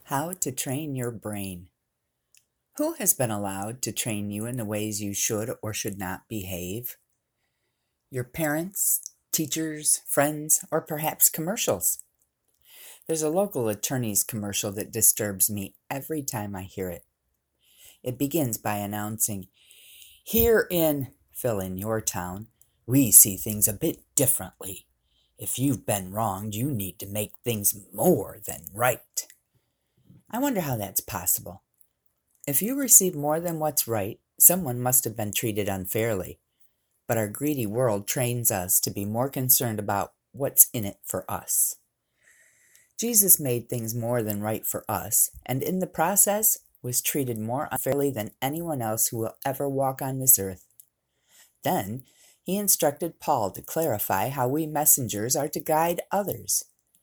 How to train your brain. Who has been allowed to train you in the ways you should or should not behave? Your parents, teachers, friends, or perhaps commercials. There's a local attorney's commercial that disturbs me every time I hear it. It begins by announcing, "Here in fill in your town, we see things a bit differently. If you've been wronged, you need to make things more than right." I wonder how that's possible. If you receive more than what's right, someone must have been treated unfairly. But our greedy world trains us to be more concerned about what's in it for us. Jesus made things more than right for us, and in the process was treated more unfairly than anyone else who will ever walk on this earth. Then he instructed Paul to clarify how we messengers are to guide others.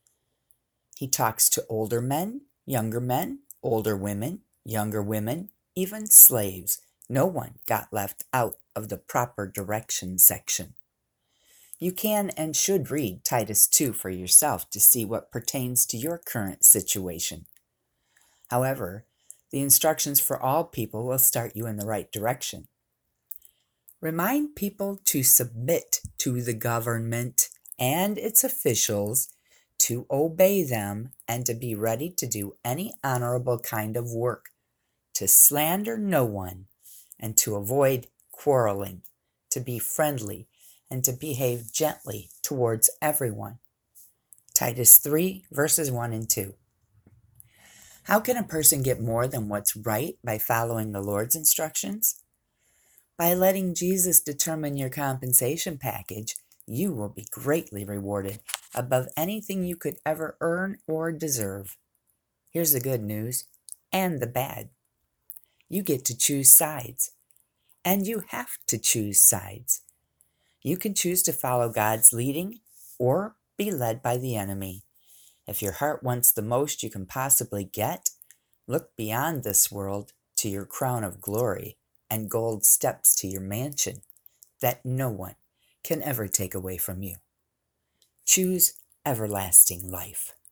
He talks to older men, older women, younger women, even slaves. No one got left out of the proper direction section. You can and should read Titus 2 for yourself to see what pertains to your current situation. However, the instructions for all people will start you in the right direction. Remind people to submit to the government and its officials, to obey them, and to be ready to do any honorable kind of work, to slander no one, and to avoid quarreling, to be friendly, and to behave gently towards everyone. Titus 3, verses 1 and 2. How can a person get more than what's right by following the Lord's instructions? By letting Jesus determine your compensation package, you will be greatly rewarded above anything you could ever earn or deserve. Here's the good news and the bad. You get to choose sides, and you have to choose sides. You can choose to follow God's leading or be led by the enemy. If your heart wants the most you can possibly get, look beyond this world to your crown of glory and gold steps to your mansion that no one can ever take away from you. Choose everlasting life.